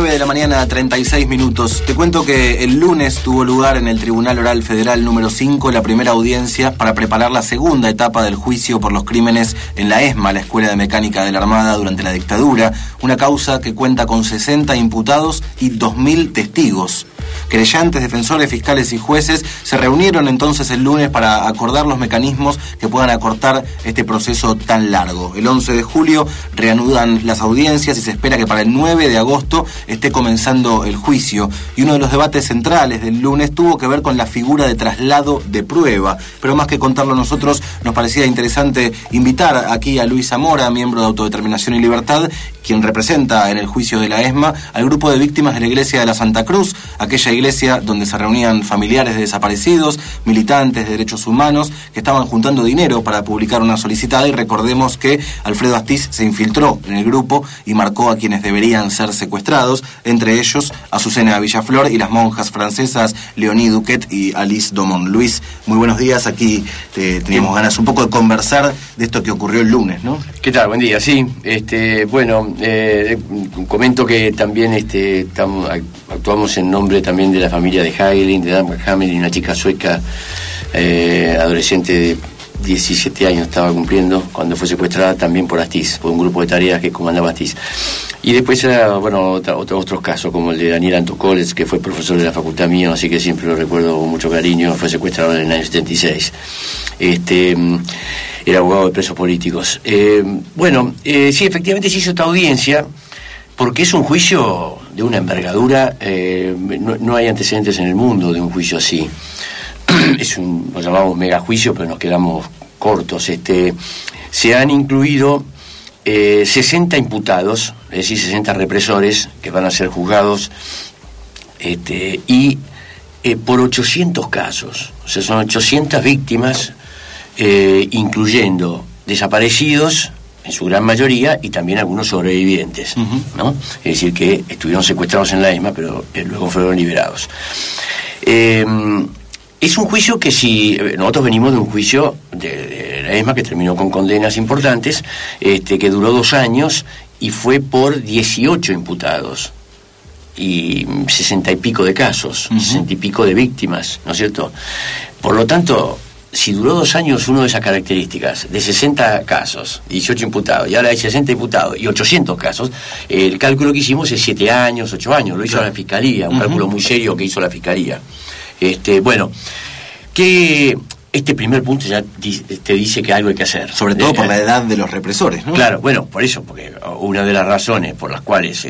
9 de la mañana, 36 minutos. Te cuento que el lunes tuvo lugar en el Tribunal Oral Federal número 5 la primera audiencia para preparar la segunda etapa del juicio por los crímenes en la ESMA, la Escuela de Mecánica de la Armada, durante la dictadura. Una causa que cuenta con 60 imputados y 2.000 testigos. Querellantes, defensores, fiscales y jueces se reunieron entonces el lunes para acordar los mecanismos que puedan acortar este proceso tan largo. El 11 de julio reanudan las audiencias y se espera que para el 9 de agosto esté comenzando el juicio. Y uno de los debates centrales del lunes tuvo que ver con la figura de traslado de prueba. Pero más que contarlo nosotros, nos parecía interesante invitar aquí a Luis Zamora, miembro de Autodeterminación y Libertad, quien representa en el juicio de la ESMA al grupo de víctimas de la Iglesia de la Santa Cruz, aquella iglesia donde se reunían familiares de desaparecidos, militantes de derechos humanos, que estaban juntando dinero para publicar una solicitada. Y recordemos que Alfredo Astiz se infiltró en el grupo y marcó a quienes deberían ser secuestrados, entre ellos Azucena Villaflor y las monjas francesas Leonie Duquet y Alice Domon. Luis, muy buenos días. Aquí teníamos ganas un poco de conversar de esto que ocurrió el lunes, ¿no? ¿Qué tal? Buen día. Sí, comento que también actuamos en nombre también de la familia de Hagelin, de Dagmar Hamelin, una chica sueca, adolescente de 17 años estaba cumpliendo cuando fue secuestrada también por Astiz, por un grupo de tareas que comandaba Astiz. Y después otros casos, como el de Daniel Antokolets, que fue profesor de la facultad mía, así que siempre lo recuerdo con mucho cariño. Fue secuestrado en el año 76. Era abogado de presos políticos. Sí, efectivamente se hizo esta audiencia porque es un juicio de una envergadura. No hay antecedentes en el mundo de un juicio así. Lo llamamos megajuicio, pero nos quedamos cortos. Se han incluido 60 imputados, es decir, 60 represores que van a ser juzgados, por 800 casos. O sea, son 800 víctimas, incluyendo desaparecidos, en su gran mayoría, y también algunos sobrevivientes, ¿no? Es decir, que estuvieron secuestrados en la ESMA, pero luego fueron liberados. Es un juicio que nosotros venimos de un juicio de la ESMA que terminó con condenas importantes, que duró 2 años y fue por 18 imputados y 60 y pico de casos, 60 y pico de víctimas, ¿no es cierto? Por lo tanto, si duró 2 años uno de esas características, de 60 casos, 18 imputados, y ahora hay 60 imputados y 800 casos, el cálculo que hicimos es 7 años, 8 años, lo hizo la Fiscalía, un cálculo muy serio que hizo la Fiscalía. Que este primer punto ya te dice que algo hay que hacer. Sobre todo por la edad de los represores, ¿no? Claro, bueno, por eso, porque una de las razones por las cuales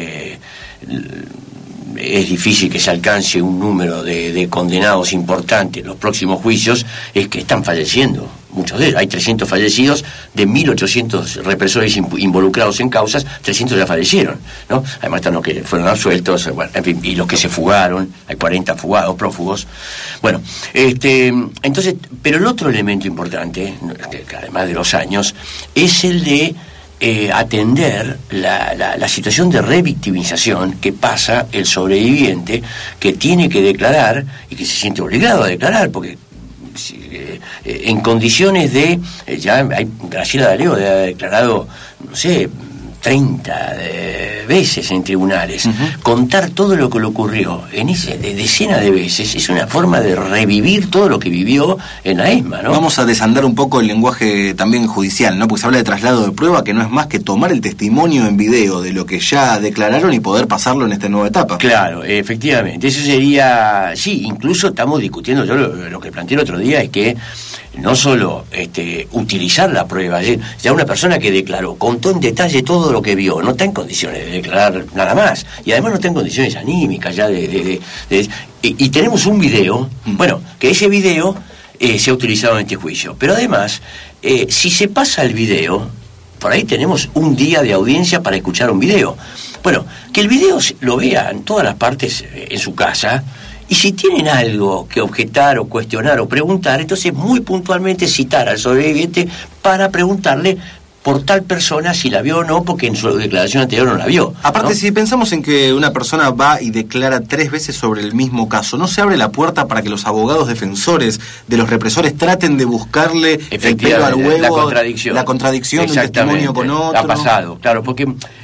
es difícil que se alcance un número de condenados importantes en los próximos juicios es que están falleciendo muchos de ellos. Hay 300 fallecidos, de 1.800 represores involucrados en causas, 300 ya fallecieron, ¿no? Además están los que fueron absueltos, en fin, y los que se fugaron, hay 40 fugados, prófugos. Bueno, entonces, pero el otro elemento importante, que además de los años, es el de atender la situación de revictimización que pasa el sobreviviente, que tiene que declarar y que se siente obligado a declarar, porque en condiciones Graciela D'Aleo ha declarado, no sé, 30 veces en tribunales. Contar todo lo que le ocurrió de decenas de veces es una forma de revivir todo lo que vivió en la ESMA, ¿no? Vamos a desandar un poco el lenguaje también judicial, ¿no? Porque se habla de traslado de prueba, que no es más que tomar el testimonio en video de lo que ya declararon y poder pasarlo en esta nueva etapa. Claro, efectivamente. Eso sería... Sí, incluso estamos discutiendo, yo lo que planteé el otro día es que no solo utilizar la prueba, ya una persona que declaró, contó en detalle todo lo que vio, no está en condiciones de declarar nada más, y además no está en condiciones anímicas ya y tenemos un video, que ese video se ha utilizado en este juicio, pero además, si se pasa el video, por ahí tenemos un día de audiencia para escuchar un video. Bueno, que el video lo vean todas las partes en su casa. Y si tienen algo que objetar o cuestionar o preguntar, entonces muy puntualmente citar al sobreviviente para preguntarle por tal persona si la vio o no, porque en su declaración anterior no la vio. Aparte, ¿no? Si pensamos en que una persona va y declara 3 veces sobre el mismo caso, ¿no se abre la puerta para que los abogados defensores de los represores traten de buscarle el pelo al huevo, la contradicción de un testimonio con otro? Ha pasado, claro, porque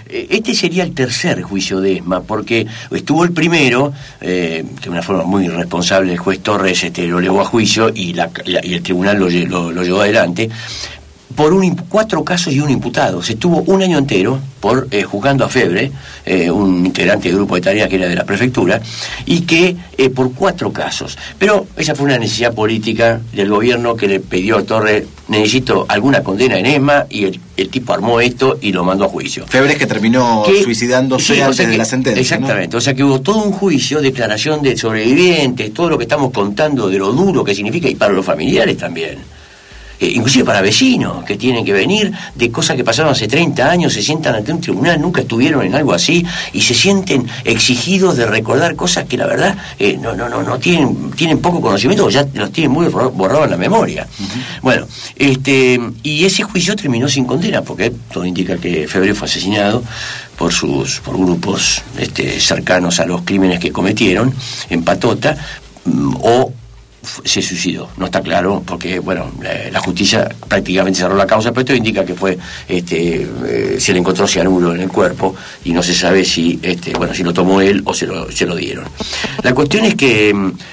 este sería el tercer juicio de ESMA, porque estuvo el primero, de una forma muy irresponsable, el juez Torres lo llevó a juicio y el tribunal lo llevó adelante, por 4 casos y un imputado. Se estuvo un año entero juzgando a Febre, un integrante del grupo de tareas que era de la prefectura, y que por 4 casos. Pero esa fue una necesidad política del gobierno que le pidió a Torres: necesito alguna condena en ESMA, y el tipo armó esto y lo mandó a juicio. Febre que terminó suicidándose antes de la sentencia. Exactamente, ¿no? O sea que hubo todo un juicio, declaración de sobrevivientes, todo lo que estamos contando de lo duro que significa, y para los familiares también. Inclusive para vecinos que tienen que venir de cosas que pasaron hace 30 años, se sientan ante un tribunal, nunca estuvieron en algo así, y se sienten exigidos de recordar cosas que la verdad no tienen poco conocimiento, o ya los tienen muy borrado en la memoria. Bueno, y ese juicio terminó sin condena, porque todo indica que Febre fue asesinado por grupos cercanos a los crímenes que cometieron en Patota, o se suicidó, no está claro, porque bueno, la justicia prácticamente cerró la causa, pero esto indica que fue se le encontró cianuro en el cuerpo y no se sabe si si lo tomó él o se lo dieron. La cuestión es que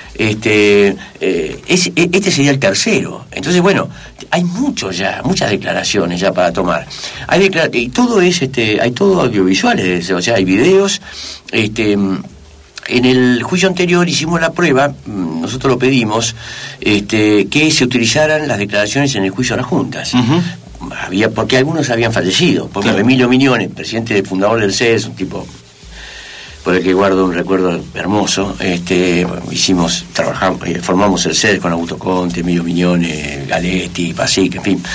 este sería el tercero. Entonces, bueno, hay muchas declaraciones ya para tomar. Y todo hay todo audiovisuales, o sea, hay videos. En el juicio anterior hicimos la prueba, nosotros lo pedimos, que se utilizaran las declaraciones en el juicio a las juntas. Porque algunos habían fallecido. Porque claro. Emilio Mignone, presidente fundador del CES, un tipo por el que guardo un recuerdo hermoso, trabajamos, formamos el CES con Augusto Conte, Emilio Mignone, Galetti, Pasic, en fin,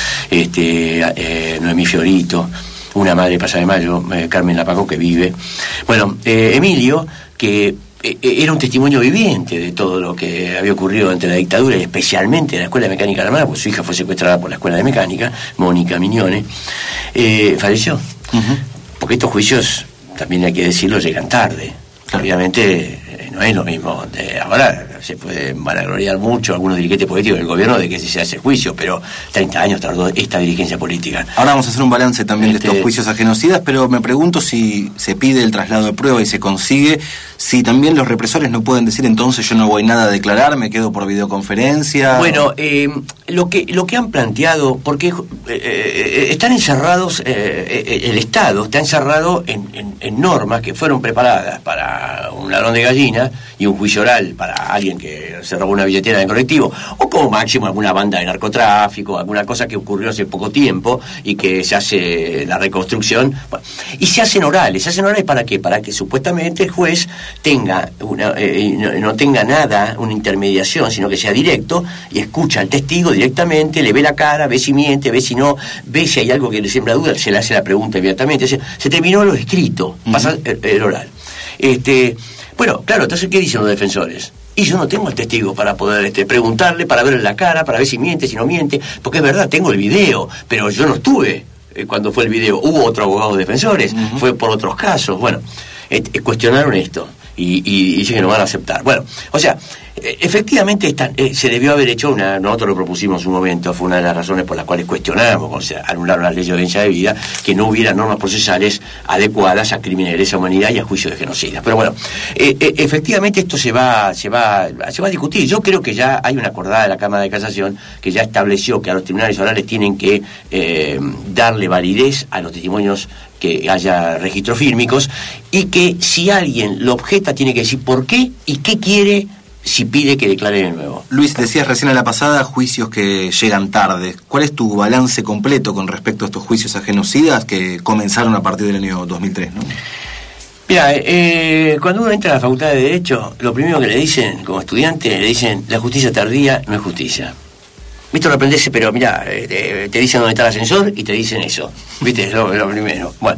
Noemí Fiorito, una madre de Plaza de Mayo, Carmen Lapacó, que vive. Bueno, Emilio, que era un testimonio viviente de todo lo que había ocurrido ante la dictadura, y especialmente en la Escuela de Mecánica de la Armada, pues su hija fue secuestrada por la Escuela de Mecánica, Mónica Mignone, falleció. Porque estos juicios, también hay que decirlo, llegan tarde. Obviamente no es lo mismo de ahora. Se puede vanagloriar mucho algunos dirigentes políticos del gobierno de que se hace juicio, pero 30 años tardó esta dirigencia política. Ahora vamos a hacer un balance también de estos juicios a genocidas, pero me pregunto si se pide el traslado de prueba y se consigue, si también los represores no pueden decir: entonces yo no voy nada a declarar, me quedo por videoconferencia. Bueno, lo que han planteado, porque están encerrados, el Estado está encerrado en normas que fueron preparadas para un ladrón de gallinas y un juicio oral para alguien que se robó una billetera de colectivo, o como máximo alguna banda de narcotráfico, alguna cosa que ocurrió hace poco tiempo y que se hace la reconstrucción. Bueno, y se hacen orales. ¿Para qué? Para que supuestamente el juez tenga no tenga nada, una intermediación, sino que sea directo y escucha al testigo directamente, le ve la cara, ve si miente, ve si no, ve si hay algo que le siembra duda, se le hace la pregunta inmediatamente. Se terminó lo escrito, pasa el oral. Bueno, claro, entonces, ¿qué dicen los defensores? Y yo no tengo el testigo para poder preguntarle, para verle la cara, para ver si miente, si no miente, porque es verdad, tengo el video, pero yo no estuve cuando fue el video. Hubo otro abogado defensores, fue por otros casos. Bueno, cuestionaron esto y dicen que no van a aceptar. Bueno, o sea, efectivamente se debió haber hecho nosotros lo propusimos en un momento, fue una de las razones por las cuales cuestionamos, o sea, anularon las leyes de audiencia de vida, que no hubiera normas procesales adecuadas a crímenes de lesa humanidad y a juicios de genocidas. Pero bueno, efectivamente esto se va a discutir. Yo creo que ya hay una acordada de la Cámara de Casación que ya estableció que a los tribunales orales tienen que darle validez a los testimonios, que haya registros fílmicos, y que si alguien lo objeta tiene que decir por qué y qué quiere si pide que declare de nuevo. Luis, decías recién a la pasada juicios que llegan tarde. ¿Cuál es tu balance completo con respecto a estos juicios a genocidas que comenzaron a partir del año 2003, ¿no? Mira, cuando uno entra a la Facultad de Derecho, lo primero que le dicen como estudiante, le dicen: la justicia tardía no es justicia. Esto lo aprendés, pero mira, te dicen dónde está el ascensor y te dicen eso, ¿viste? Es lo primero. Bueno,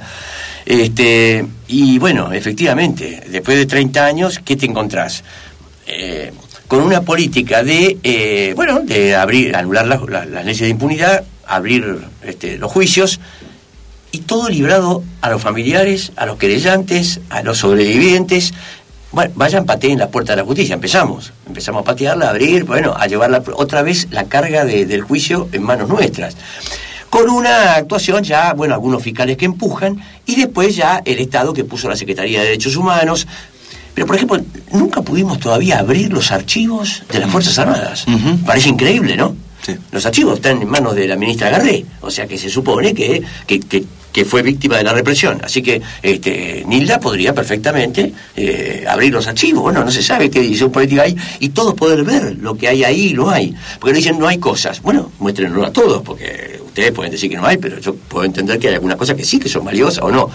y bueno, efectivamente, después de 30 años, ¿qué te encontrás? Con una política de anular las leyes de impunidad, abrir los juicios, y todo librado a los familiares, a los querellantes, a los sobrevivientes. Bueno, vayan, pateen la puerta de la justicia. Empezamos a patearla, a abrir, a llevar otra vez la carga del juicio en manos nuestras. con una actuación ya, bueno, algunos fiscales que empujan, y después ya el Estado que puso la Secretaría de Derechos Humanos. Pero, por ejemplo, nunca pudimos todavía abrir los archivos de las Fuerzas Armadas. Parece increíble, ¿no? Sí. Los archivos están en manos de la ministra Garré, o sea que se supone que fue víctima de la represión. Así que Nilda podría perfectamente abrir los archivos. Bueno, no se sabe qué decisión política hay, y todos poder ver lo que hay ahí, lo hay. Porque dicen no hay cosas. Bueno, muéstrenlo a todos, porque ustedes pueden decir que no hay, pero yo puedo entender que hay algunas cosas que sí, que son valiosas o no.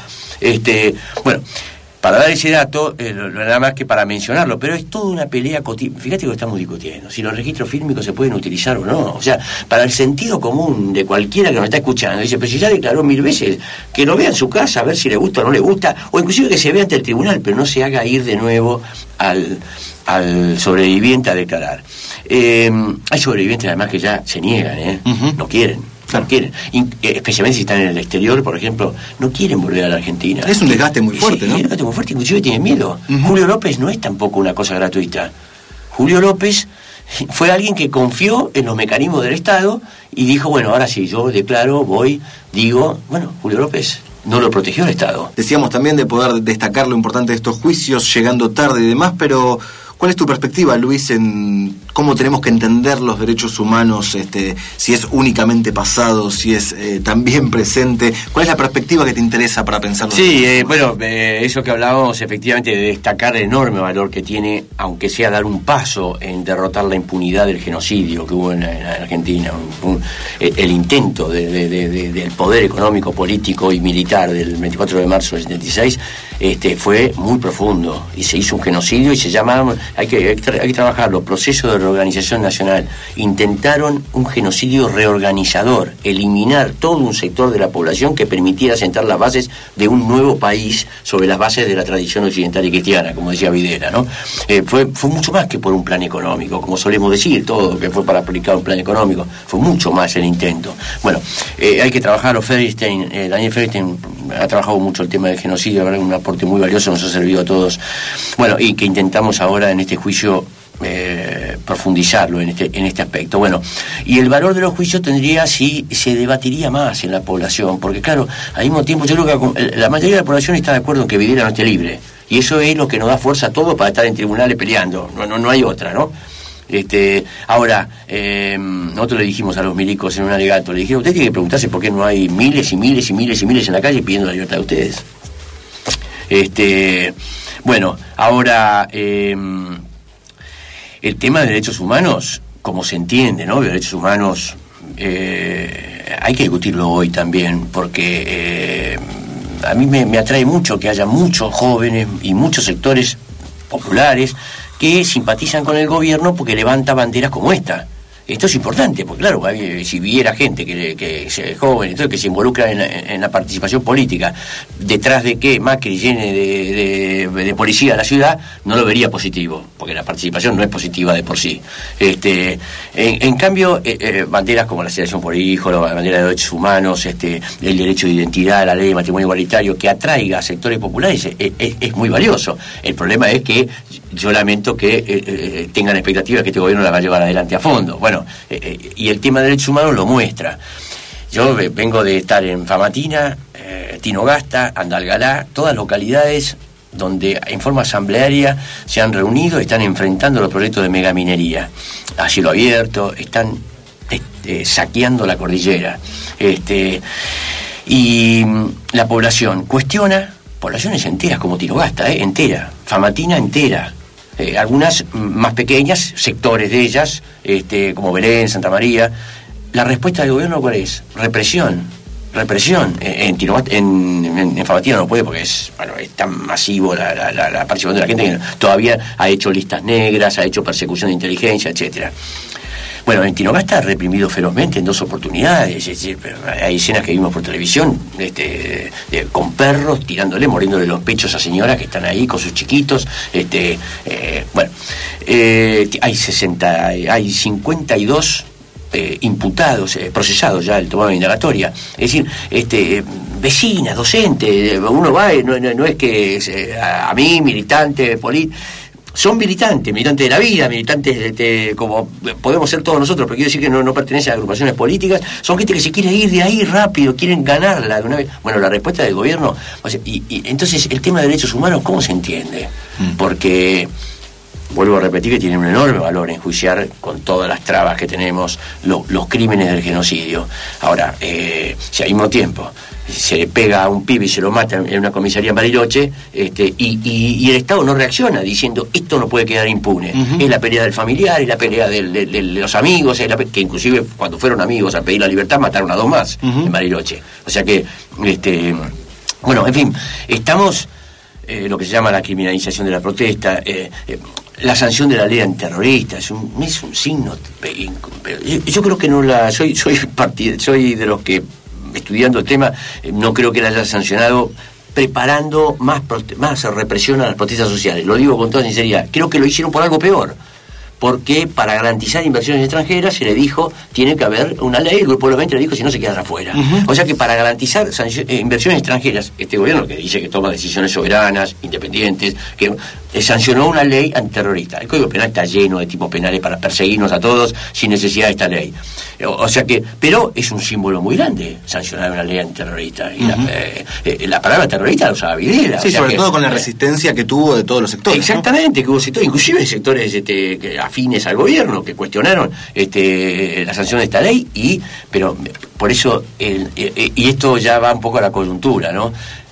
Bueno, para dar ese dato, nada más que para mencionarlo, pero es toda una pelea cotidiana. Fíjate que lo estamos discutiendo, si los registros fílmicos se pueden utilizar o no. O sea, para el sentido común de cualquiera que nos está escuchando, dice, pero si ya declaró 1000 veces, que lo vea en su casa, a ver si le gusta o no le gusta, o inclusive que se vea ante el tribunal, pero no se haga ir de nuevo al sobreviviente a declarar. Hay sobrevivientes además que ya se niegan, no quieren. No quieren, especialmente si están en el exterior, por ejemplo, no quieren volver a la Argentina. Es un desgaste muy fuerte, ¿no? Es un desgaste muy fuerte, inclusive tienen miedo. Julio López no es tampoco una cosa gratuita. Julio López fue alguien que confió en los mecanismos del Estado y dijo, bueno, ahora sí, yo declaro, digo, bueno, Julio López no lo protegió el Estado. Decíamos también de poder destacar lo importante de estos juicios, llegando tarde y demás, pero ¿cuál es tu perspectiva, Luis, en cómo tenemos que entender los derechos humanos, si es únicamente pasado, si es también presente? ¿Cuál es la perspectiva que te interesa para pensarlo? Sí, eso que hablábamos, efectivamente, de destacar el enorme valor que tiene, aunque sea dar un paso en derrotar la impunidad del genocidio que hubo en Argentina, el intento del poder económico, político y militar del 24 de marzo del 76, fue muy profundo, y se hizo un genocidio, y se llama, hay que trabajarlo, proceso de reorganización nacional. Intentaron un genocidio reorganizador, eliminar todo un sector de la población que permitiera sentar las bases de un nuevo país sobre las bases de la tradición occidental y cristiana, como decía Videla, ¿no? Fue mucho más que por un plan económico, como solemos decir, todo que fue para aplicar un plan económico, fue mucho más el intento. Bueno, hay que trabajarlo. Daniel Ferenstein ha trabajado mucho el tema del genocidio, la verdad, un aporte muy valioso, nos ha servido a todos. Bueno, y que intentamos ahora en este juicio profundizarlo en este aspecto. Bueno, y el valor de los juicios se debatiría más en la población, porque claro, al mismo tiempo yo creo que la mayoría de la población está de acuerdo en que Videla no esté libre, y eso es lo que nos da fuerza a todos para estar en tribunales peleando, no hay otra, ¿no? Ahora, nosotros le dijimos a los milicos en un alegato, le dijeron, usted tiene que preguntarse por qué no hay miles y miles y miles y miles en la calle pidiendo la libertad de ustedes. Bueno, ahora, el tema de derechos humanos, como se entiende, ¿no? Derechos humanos, hay que discutirlo hoy también, porque a mí me atrae mucho que haya muchos jóvenes y muchos sectores populares que simpatizan con el gobierno porque levanta banderas como esta. Esto es importante, porque claro, si viera gente que es joven, entonces que se involucra en la participación política, detrás de que Macri llene de policía la ciudad, no lo vería positivo, porque la participación no es positiva de por sí. En cambio, banderas como la aceleración por hijo, la bandera de derechos humanos, el derecho de identidad, la ley de matrimonio igualitario, que atraiga a sectores populares, es muy valioso. El problema es que yo lamento que tengan expectativas que este gobierno la va a llevar adelante a fondo. Bueno, y el tema de derechos humanos lo muestra. Yo vengo de estar en Famatina, Tinogasta, Andalgalá, todas localidades donde en forma asamblearia se han reunido, están enfrentando los proyectos de megaminería a cielo abierto, están saqueando la cordillera. Y la población cuestiona, poblaciones enteras como Tinogasta, entera, Famatina entera. Algunas más pequeñas, sectores de ellas, como Belén, Santa María. La respuesta del gobierno, ¿cuál es? Represión. En Famatina no puede porque es tan masivo la participación de la gente que todavía ha hecho listas negras, ha hecho persecución de inteligencia, etcétera. Bueno, en Tinogasta ha reprimido ferozmente en 2 oportunidades, es decir, hay escenas que vimos por televisión, con perros mordiéndole los pechos a señoras que están ahí con sus chiquitos, hay 52 imputados, procesados ya, el tomado de indagatoria, es decir, vecinas, docentes, uno va, no es que a mí, militante, son militantes de la vida, militantes como podemos ser todos nosotros, pero quiero decir que no pertenecen a agrupaciones políticas, son gente que se quiere ir de ahí rápido, quieren ganarla de una vez. Bueno, la respuesta del gobierno, o sea, y entonces el tema de derechos humanos, ¿cómo se entiende? Porque vuelvo a repetir que tiene un enorme valor enjuiciar con todas las trabas que tenemos los crímenes del genocidio. Ahora, si al mismo tiempo se le pega a un pibe y se lo mata en una comisaría en Bariloche, y el Estado no reacciona diciendo esto no puede quedar impune. Es la pelea del familiar, es la pelea de los amigos, que inclusive cuando fueron amigos a pedir la libertad mataron a 2 más en Bariloche. O sea que, bueno, en fin, estamos lo que se llama la criminalización de la protesta, la sanción de la ley antiterrorista es un signo. Yo creo que no la soy de los que, estudiando el tema, no creo que la haya sancionado preparando más represión a las protestas sociales. Lo digo con toda sinceridad. Creo que lo hicieron por algo peor. Porque para garantizar inversiones extranjeras se le dijo, tiene que haber una ley, el Grupo de los 20 le dijo, si no se quedan afuera. O sea que para garantizar inversiones extranjeras, este gobierno que dice que toma decisiones soberanas, independientes, que sancionó una ley antiterrorista. El Código Penal está lleno de tipos penales para perseguirnos a todos sin necesidad de esta ley. O sea que, pero es un símbolo muy grande sancionar una ley antiterrorista. Y la palabra terrorista la usaba Videla. Sí, sobre todo con la resistencia que tuvo de todos los sectores. Exactamente, que hubo sectores, inclusive sectores afines al gobierno que cuestionaron la sanción de esta ley, pero por eso y esto ya va un poco a la coyuntura, ¿no?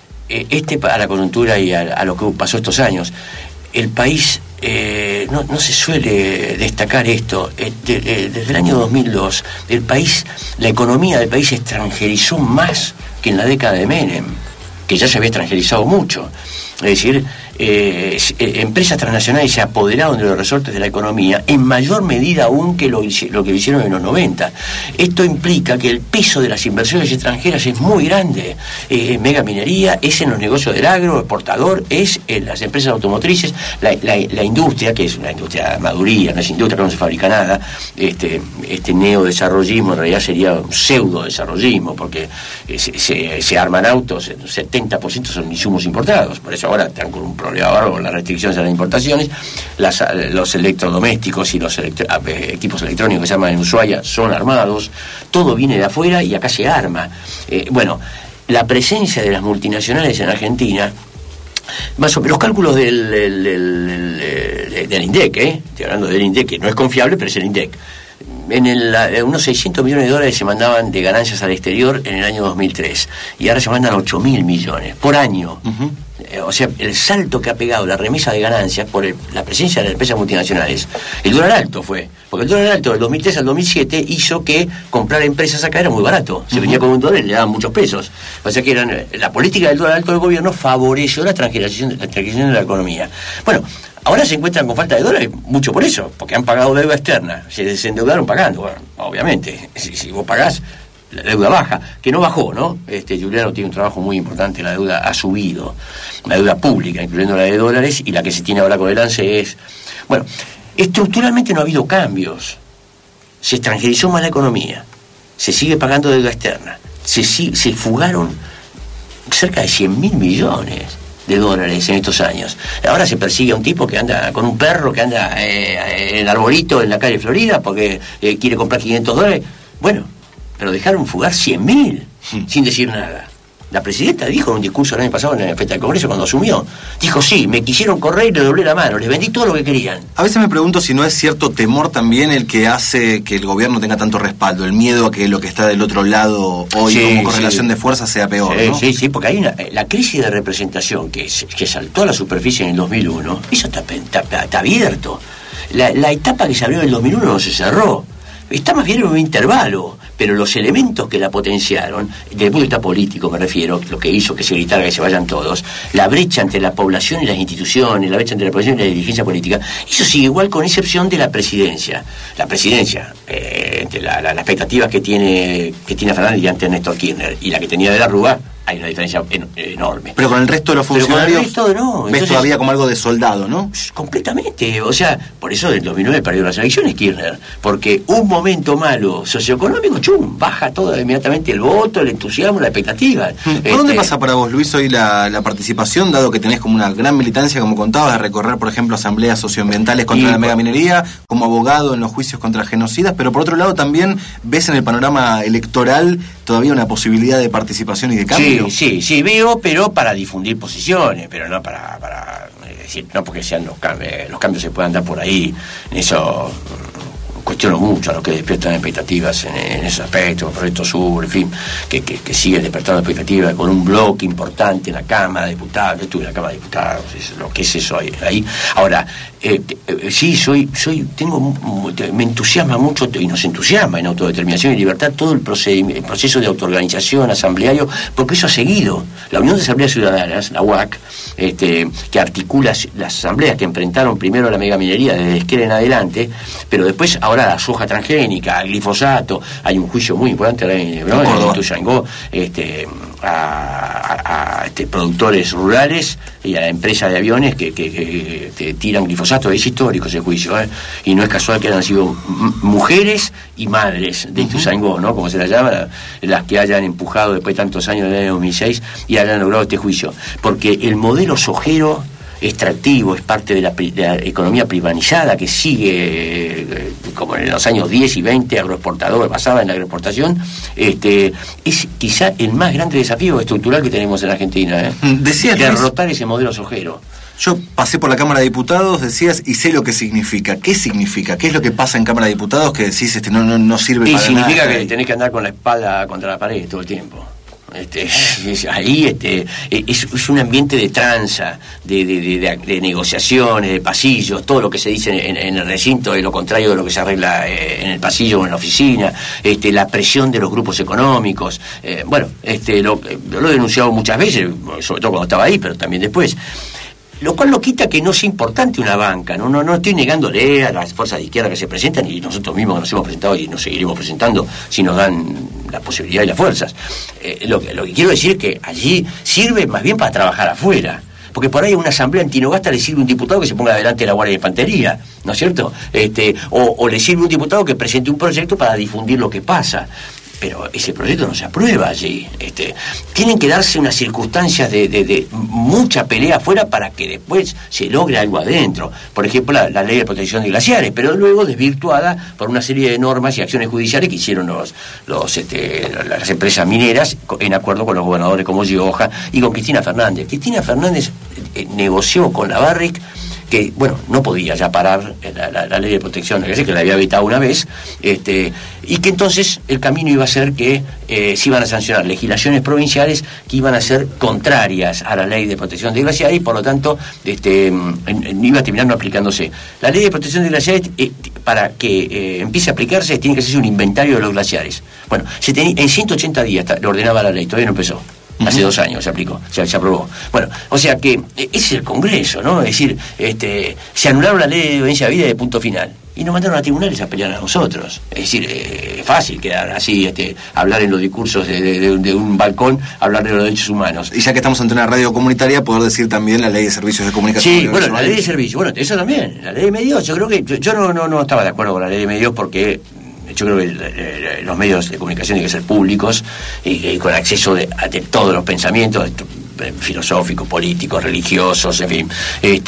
A la coyuntura y a lo que pasó estos años. El país no se suele destacar esto. Desde el año 2002 la economía del país se extranjerizó más que en la década de Menem, que ya se había extranjerizado mucho. Es decir, empresas transnacionales se apoderaron de los resortes de la economía en mayor medida aún que lo que hicieron en los 90. Esto implica que el peso de las inversiones extranjeras es muy grande. Mega minería, es en los negocios del agro, exportador, es en las empresas automotrices, la industria, que es una industria maduría, no es industria, no se fabrica nada. Este neodesarrollismo en realidad sería un pseudo-desarrollismo, porque se arman autos, el 70% son insumos importados, por eso ahora están con un problema bárbaro con las restricciones a las importaciones. Los electrodomésticos y los equipos electrónicos que se llaman en Ushuaia son armados, todo viene de afuera y acá se arma. Bueno, la presencia de las multinacionales en Argentina, más o menos los cálculos del INDEC, estoy hablando del INDEC, que no es confiable, pero es el INDEC. Unos $600 millones se mandaban de ganancias al exterior en el año 2003 y ahora se mandan 8.000 millones por año. O sea, el salto que ha pegado la remesa de ganancias por la presencia de las empresas multinacionales. El dólar alto fue, porque el dólar alto del 2003 al 2007 hizo que comprar empresas acá era muy barato. Se venía con un dólar y le daban muchos pesos. O sea que la política del dólar alto del gobierno favoreció la extranjerización de la economía. Bueno, ahora se encuentran con falta de dólares, mucho por eso, porque han pagado deuda externa, se desendeudaron pagando. Bueno, obviamente, si vos pagás, la deuda baja, que no bajó, ¿no? Giuliano tiene un trabajo muy importante, la deuda ha subido, la deuda pública, incluyendo la de dólares, y la que se tiene ahora con el ANSE es... Bueno, estructuralmente no ha habido cambios, se extranjerizó más la economía, se sigue pagando deuda externa, se fugaron cerca de 100.000 millones de dólares en estos años. Ahora se persigue a un tipo que anda con un perro, que anda en el arbolito en la calle Florida porque quiere comprar $500. Bueno, pero dejaron fugar 100.000 sin decir nada. La presidenta dijo en un discurso el año pasado en la fiesta del Congreso cuando asumió, dijo, sí, me quisieron correr y le doblé la mano, les vendí todo lo que querían. A veces me pregunto si no es cierto temor también el que hace que el gobierno tenga tanto respaldo, el miedo a que lo que está del otro lado hoy como correlación de fuerzas sea peor, ¿no? Sí, porque hay la crisis de representación que saltó a la superficie en el 2001, eso está abierto. La etapa que se abrió en el 2001 no se cerró. Está más bien en un intervalo, pero los elementos que la potenciaron, desde el punto de vista político me refiero, lo que hizo que se gritara que se vayan todos, la brecha entre la población y las instituciones, la brecha entre la población y la dirigencia política, eso sigue igual con excepción de la presidencia. La presidencia, entre la expectativa que tiene Fernández y antes Néstor Kirchner, y la que tenía de la Rúa, hay una diferencia enorme. Pero con el resto de los funcionarios, pero con el resto, no. ves Entonces, todavía como algo de soldado, ¿no? Completamente. O sea, por eso en 2009 perdió las elecciones Kirchner, porque un momento malo socioeconómico, baja todo inmediatamente el voto, el entusiasmo, la expectativa. ¿Por dónde pasa para vos, Luis, hoy la participación, dado que tenés como una gran militancia, como contabas, de recorrer, por ejemplo, asambleas socioambientales contra la megaminería, como abogado en los juicios contra genocidas, pero por otro lado también ves en el panorama electoral todavía una posibilidad de participación y de cambio? Sí, veo, pero para difundir posiciones, pero no para decir, no porque sean los cambios se puedan dar por ahí, en eso cuestiono mucho a los que despiertan expectativas en ese aspecto, Proyecto Sur, en fin, que siguen despertando expectativas con un bloque importante en la Cámara de Diputados. Yo estuve en la Cámara de Diputados, lo que es eso ahí. Ahora, sí, me entusiasma mucho, y nos entusiasma en Autodeterminación y Libertad todo el proceso de autoorganización asambleario, porque eso ha seguido. La Unión de Asambleas Ciudadanas, la UAC, que articula las asambleas que enfrentaron primero la megaminería desde Esquer en adelante, pero después ahora la soja transgénica, el glifosato, hay un juicio muy importante en Ituzaingó, a productores rurales y a la empresa de aviones que tiran glifosato. Es histórico ese juicio, y no es casual que hayan sido mujeres y madres de Ituzaingó, ¿no? Como se las llama, las que hayan empujado después de tantos años, del año 2006, y hayan logrado este juicio, porque el modelo sojero extractivo es parte de la economía privatizada que sigue como en los años 10 y 20 agroexportador, basada en la agroexportación. Es quizá el más grande desafío estructural que tenemos en Argentina, derrotar ese modelo sojero. Yo pasé por la Cámara de Diputados, decías, y sé lo que significa. ¿Qué significa? ¿Qué es lo que pasa en Cámara de Diputados que decís no sirve para nada? Significa que tenés que andar con la espalda contra la pared todo el tiempo. Ahí es un ambiente de tranza, de negociaciones, de pasillos, todo lo que se dice en el recinto es lo contrario de lo que se arregla en el pasillo o en la oficina, la presión de los grupos económicos, lo he denunciado muchas veces, sobre todo cuando estaba ahí, pero también después. Lo cual no quita que no sea importante una banca, no estoy negándole a las fuerzas de izquierda que se presentan, y nosotros mismos nos hemos presentado y nos seguiremos presentando si nos dan la posibilidad y las fuerzas. Lo que quiero decir es que allí sirve más bien para trabajar afuera, porque por ahí a una asamblea antinogasta le sirve un diputado que se ponga delante de la Guardia de Infantería, ¿no es cierto? O le sirve un diputado que presente un proyecto para difundir lo que pasa. Pero ese proyecto no se aprueba allí. Tienen que darse unas circunstancias de mucha pelea afuera para que después se logre algo adentro. Por ejemplo, la ley de protección de glaciares, pero luego desvirtuada por una serie de normas y acciones judiciales que hicieron las empresas mineras en acuerdo con los gobernadores como Gioja y con Cristina Fernández. Cristina Fernández negoció con la Barrick que, no podía ya parar la ley de protección, que la había vetado una vez, y que entonces el camino iba a ser que se iban a sancionar legislaciones provinciales que iban a ser contrarias a la ley de protección de glaciares, y por lo tanto iba a terminar no aplicándose. La ley de protección de glaciares, para que empiece a aplicarse, tiene que hacerse un inventario de los glaciares. En 180 días lo ordenaba la ley, todavía no empezó. Hace 2 años se aplicó, se aprobó. O sea que ese es el Congreso, ¿no? Es decir, se anularon la ley de violencia de vida de punto final y nos mandaron a tribunales a pelear a nosotros. Es decir, es fácil quedar así, hablar en los discursos de un balcón, hablar de los derechos humanos. Y ya que estamos ante una radio comunitaria, poder decir también la ley de servicios de comunicación. Sí, la ley de servicios, eso también, la ley de medios. Yo creo que yo no estaba de acuerdo con la ley de medios, porque yo creo que los medios de comunicación tienen que ser públicos y con acceso de todos los pensamientos filosóficos, políticos, religiosos, en fin.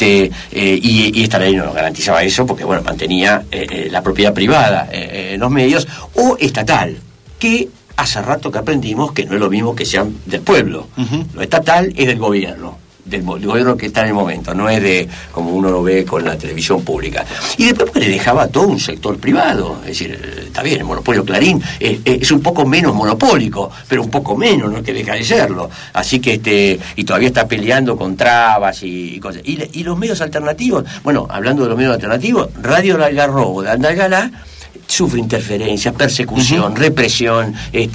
Y esta ley no garantizaba eso porque, mantenía la propiedad privada en los medios, o estatal, que hace rato que aprendimos que no es lo mismo que sean del pueblo. Lo estatal es del gobierno. Del gobierno que está en el momento, no es de como uno lo ve con la televisión pública. Y después le dejaba a todo un sector privado, es decir, está bien, el monopolio Clarín es un poco menos monopólico, pero un poco menos, no es que deja de serlo. Así que y todavía está peleando con trabas y cosas. Y los medios alternativos, hablando de los medios alternativos, Radio El Algarrobo de Andalgalá sufre interferencias, persecución, represión,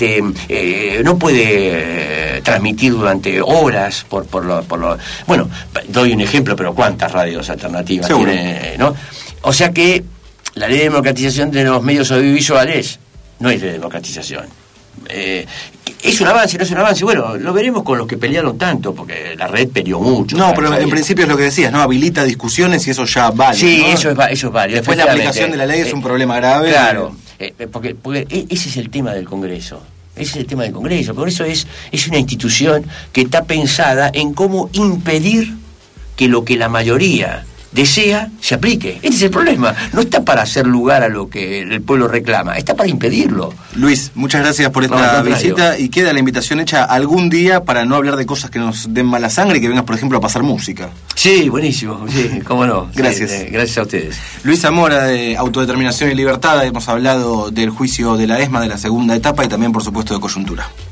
no puede transmitir durante horas por lo. Doy un ejemplo, pero ¿cuántas radios alternativas tiene, no? O sea que la ley de democratización de los medios audiovisuales no es de democratización, ¿Es un avance, no es un avance? Bueno, lo veremos con los que pelearon tanto, porque la red peleó mucho. No, pero en principio es lo que decías, ¿no? Habilita discusiones y eso ya vale. Sí, ¿no? eso es válido. Después la aplicación de la ley es un problema grave. Claro, porque ese es el tema del Congreso. Ese es el tema del Congreso. Por eso es una institución que está pensada en cómo impedir que lo que la mayoría desea se aplique. Este es el problema. No está para hacer lugar a lo que el pueblo reclama, está para impedirlo. Luis, muchas gracias por esta visita y queda la invitación hecha algún día para no hablar de cosas que nos den mala sangre y que vengas, por ejemplo, a pasar música. Sí, buenísimo, sí, cómo no. Gracias. Sí, gracias a ustedes. Luis Zamora, de Autodeterminación y Libertad. Hemos hablado del juicio de la ESMA de la segunda etapa y también, por supuesto, de coyuntura.